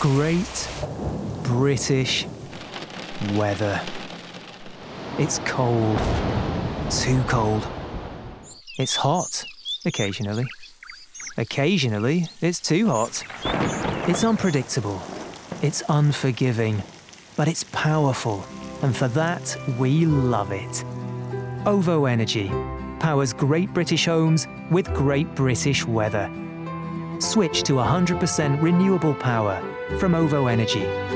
Great British weather. It's cold, too cold. It's hot, occasionally. Occasionally, it's too hot. It's unpredictable. It's unforgiving. But it's powerful, and for that, we love it. OVO Energy powers great British homes with great British weather. Switch to 100% renewable power from OVO Energy.